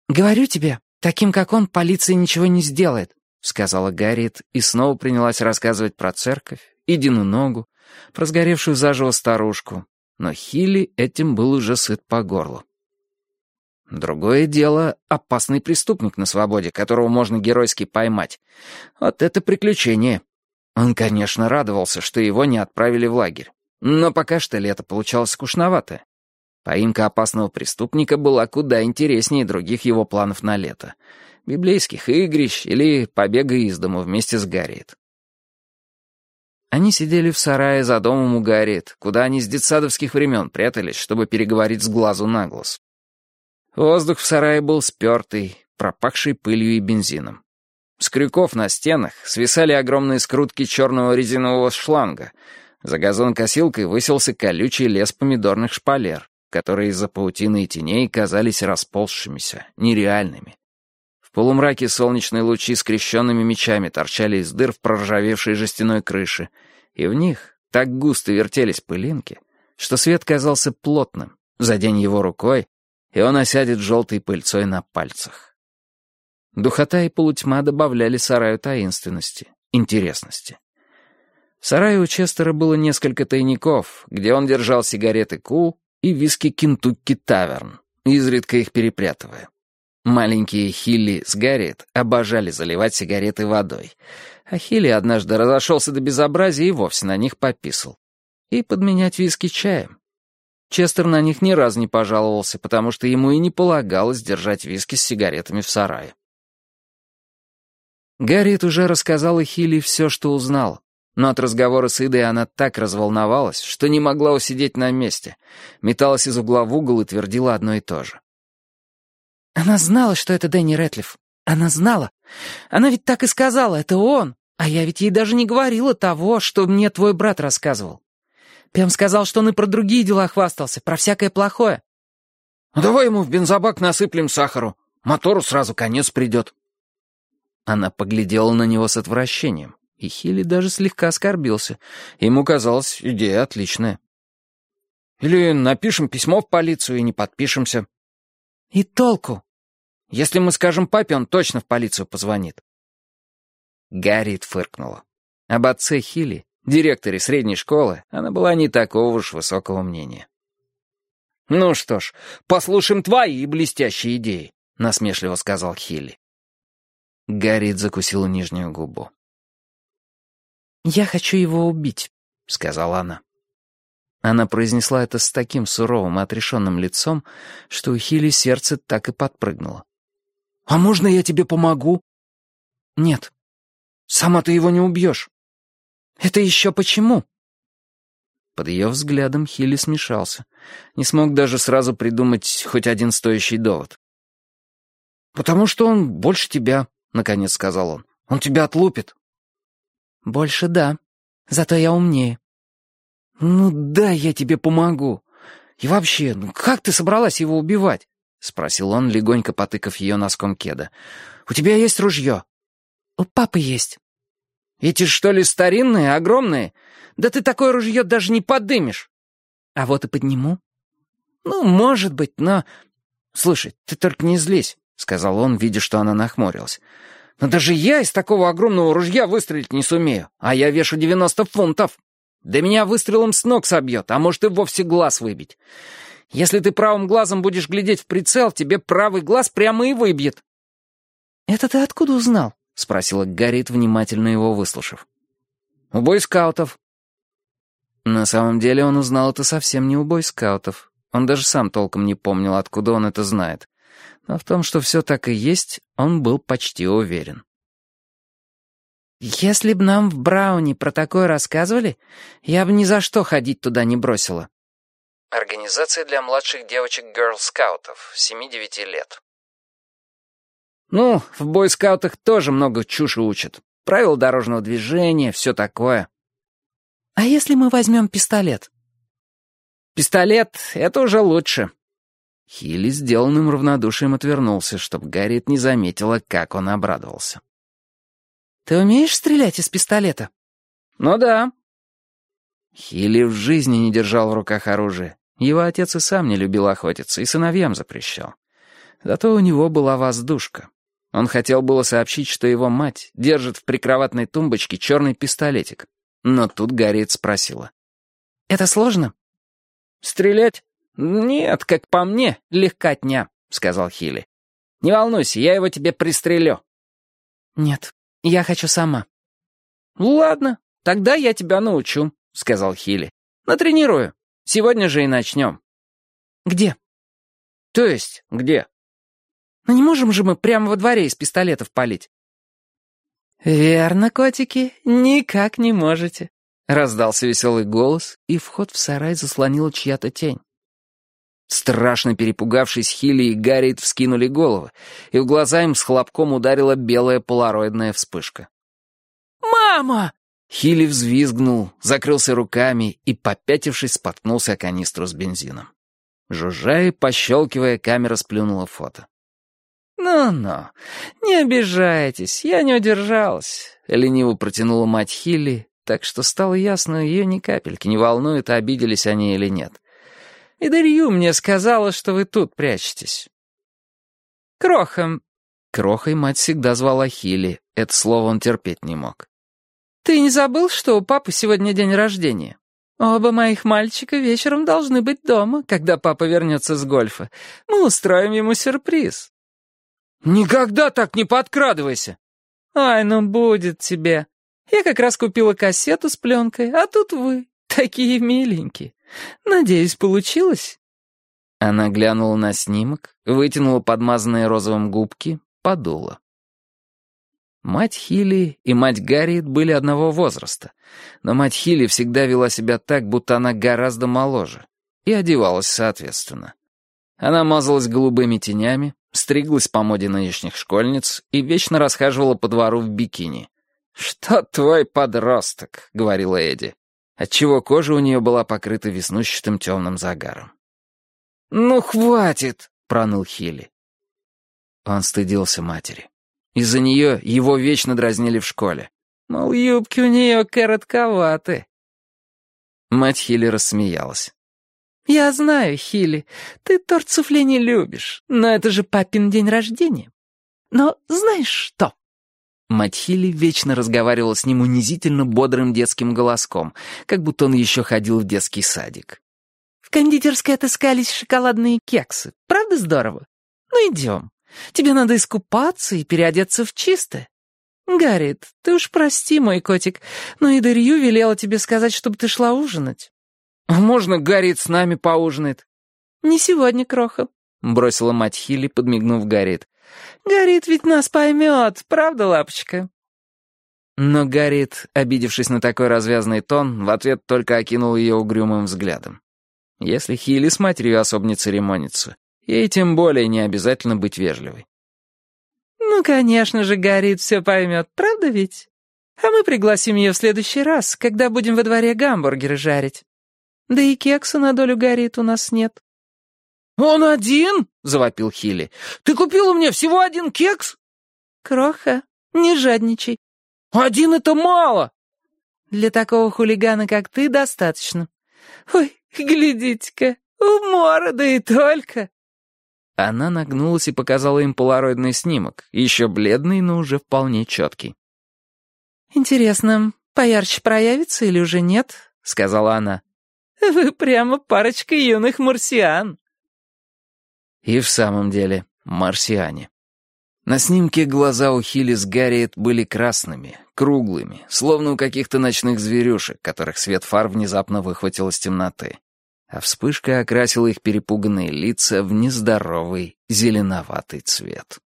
«Говорю тебе, таким, как он, полиция ничего не сделает», — сказала Гарриет и снова принялась рассказывать про церковь, Идину ногу, про сгоревшую заживо старушку. Но Хилли этим был уже сыт по горлу. Другое дело — опасный преступник на свободе, которого можно геройски поймать. Вот это приключение. Он, конечно, радовался, что его не отправили в лагерь. Но пока что лето получалось скучновато. Поимка опасного преступника была куда интереснее других его планов на лето. Библейских игрищ или побега из дому вместе с Гарриет. Они сидели в сарае за домом у Гарриет, куда они с детсадовских времен прятались, чтобы переговорить с глазу на глаз. Воздух в сарае был спертый, пропахший пылью и бензином. С крюков на стенах свисали огромные скрутки черного резинового шланга. За газонокосилкой высился колючий лес помидорных шпалер, которые из-за паутины и теней казались расползшимися, нереальными. В полумраке солнечные лучи скрещенными мечами торчали из дыр в проржавевшей жестяной крыше, и в них так густо вертелись пылинки, что свет казался плотным. Задень его рукой, и он осядет желтой пыльцой на пальцах. Духота и полутьма добавляли сараю таинственности, интересности. В сарае у Честера было несколько тайников, где он держал сигареты Кул и виски Кентукки Таверн, изредка их перепрятывая. Маленькие Хилли с Гарриет обожали заливать сигареты водой, а Хилли однажды разошелся до безобразия и вовсе на них пописал. И подменять виски чаем. Честер на них ни разу не пожаловался, потому что ему и не полагалось держать виски с сигаретами в сарае. Гарриет уже рассказала Хилли все, что узнала, но от разговора с Идой она так разволновалась, что не могла усидеть на месте, металась из угла в угол и твердила одно и то же. «Она знала, что это Дэнни Рэтлиф. Она знала. Она ведь так и сказала, это он. А я ведь ей даже не говорила того, что мне твой брат рассказывал. Пем сказал, что он и про другие дела хвастался, про всякое плохое». «Давай ему в бензобак насыплем сахару. Мотору сразу конец придет». Она поглядела на него с отвращением, и Хилли даже слегка оскорбился. Ему казалось, идея отличная. «Или напишем письмо в полицию и не подпишемся». «И толку? Если мы скажем папе, он точно в полицию позвонит». Гарриет фыркнула. Об отце Хилли, директоре средней школы, она была не такого уж высокого мнения. «Ну что ж, послушаем твои блестящие идеи», — насмешливо сказал Хилли. Гарриет закусила нижнюю губу. «Я хочу его убить», — сказала она. Она произнесла это с таким суровым и отрешенным лицом, что у Хилли сердце так и подпрыгнуло. «А можно я тебе помогу?» «Нет. Сама ты его не убьешь». «Это еще почему?» Под ее взглядом Хилли смешался. Не смог даже сразу придумать хоть один стоящий довод. «Потому что он больше тебя», — наконец сказал он. «Он тебя отлупит». «Больше да. Зато я умнее». «Ну да, я тебе помогу. И вообще, как ты собралась его убивать?» — спросил он, легонько потыкав ее носком кеда. «У тебя есть ружье?» «У папы есть». «Эти что ли старинные, огромные? Да ты такое ружье даже не подымешь». «А вот и подниму». «Ну, может быть, но...» «Слушай, ты только не злись», — сказал он, видя, что она нахмурилась. «Но даже я из такого огромного ружья выстрелить не сумею, а я вешу 90 фунтов. Да меня выстрелом с ног собьет, а может и вовсе глаз выбить. Если ты правым глазом будешь глядеть в прицел, тебе правый глаз прямо и выбьет». «Это ты откуда узнал?» — спросила Гарриет, внимательно его выслушав. «У бойскаутов». На самом деле он узнал это совсем не у бойскаутов. Он даже сам толком не помнил, откуда он это знает. Но в том, что все так и есть, он был почти уверен. «Если б нам в Брауне про такое рассказывали, я бы ни за что ходить туда не бросила». Организация для младших девочек-герл-скаутов, 7-9 лет. «Ну, в бойскаутах тоже много чуши учат. Правила дорожного движения, все такое». «А если мы возьмем пистолет?» «Пистолет — это уже лучше». Хилли сделанным равнодушием отвернулся, чтобы Гарриет не заметила, как он обрадовался. «Ты умеешь стрелять из пистолета?» «Ну да». Хилли в жизни не держал в руках оружие. Его отец и сам не любил охотиться, и сыновьям запрещал. Зато у него была воздушка. Он хотел было сообщить, что его мать держит в прикроватной тумбочке черный пистолетик. Но тут Гарриет спросила. «Это сложно?» «Стрелять? Нет, как по мне, легкотня», — сказал Хилли. «Не волнуйся, я его тебе пристрелю». «Нет, я хочу сама». «Ладно, тогда я тебя научу», — сказал Хилли. «Натренирую. Сегодня же и начнем». «Где?» «То есть где?» «Ну не можем же мы прямо во дворе из пистолетов палить». «Верно, котики, никак не можете», — раздался веселый голос, и вход в сарай заслонила чья-то тень. Страшно перепугавшись, Хилли и Гарриет вскинули головы, и в глаза им с хлопком ударила белая полароидная вспышка. «Мама!» Хилли взвизгнул, закрылся руками и, попятившись, споткнулся о канистру с бензином. Жужжа и пощелкивая, камера сплюнула фото. «Ну-ну, не обижайтесь, я не удержалась», — лениво протянула мать Хилли, так что стало ясно, ее ни капельки не волнует, обиделись они или нет. «И Дарью мне сказала, что вы тут прячетесь». «Кроха». Крохой мать всегда звала Хилли, это слово он терпеть не мог. «Ты не забыл, что у папы сегодня день рождения? Оба моих мальчика вечером должны быть дома, когда папа вернется с гольфа. Мы устроим ему сюрприз». «Никогда так не подкрадывайся!» «Ай, ну будет тебе. Я как раз купила кассету с пленкой, а тут вы, такие миленькие. Надеюсь, получилось?» Она глянула на снимок, вытянула подмазанные розовым губки, подула. Мать Хилли и мать Гарриет были одного возраста, но мать Хилли всегда вела себя так, будто она гораздо моложе, и одевалась соответственно. Она мазалась голубыми тенями, стриглась по моде нынешних школьниц и вечно расхаживала по двору в бикини. «Что твой подросток?» — говорила Эдди, отчего кожа у нее была покрыта веснущатым темным загаром. «Ну, хватит!» — проныл Хилли. Он стыдился матери. Из-за нее его вечно дразнили в школе. Мол, юбки у нее коротковаты. Мать Хилли рассмеялась. «Я знаю, Хилли, ты торт суфле не любишь, но это же папин день рождения. Но знаешь что?» Мать Хилли вечно разговаривала с ним унизительно бодрым детским голоском, как будто он еще ходил в детский садик. «В кондитерской отыскались шоколадные кексы. Правда здорово? Ну идем. Тебе надо искупаться и переодеться в чистое. Гарриет, ты уж прости, мой котик, но и Дарью велела тебе сказать, чтобы ты шла ужинать». «Можно Гарриет с нами поужинает?» «Не сегодня, Кроха», — бросила мать Хилли, подмигнув Гарриет. «Гарриет ведь нас поймет, правда, лапочка?» Но Гарриет, обидевшись на такой развязный тон, в ответ только окинул ее угрюмым взглядом. Если Хилли с матерью особо не церемонится, ей тем более не обязательно быть вежливой. «Ну, конечно же, Гарриет все поймет, правда ведь? А мы пригласим ее в следующий раз, когда будем во дворе гамбургеры жарить. Да и кекса на долю Гарриет у нас нет». «Он один?» — завопил Хилли. «Ты купила мне всего один кекс?» «Кроха, не жадничай». «Один — это мало!» «Для такого хулигана, как ты, достаточно. Ой, глядите-ка, умора, да и только». Она нагнулась и показала им полароидный снимок, еще бледный, но уже вполне четкий. «Интересно, поярче проявится или уже нет?» — сказала она. «Вы прямо парочка юных марсиан». И в самом деле марсиане. На снимке глаза у Хилли с Гарриет были красными, круглыми, словно у каких-то ночных зверюшек, которых свет фар внезапно выхватил из темноты. А вспышка окрасила их перепуганные лица в нездоровый зеленоватый цвет.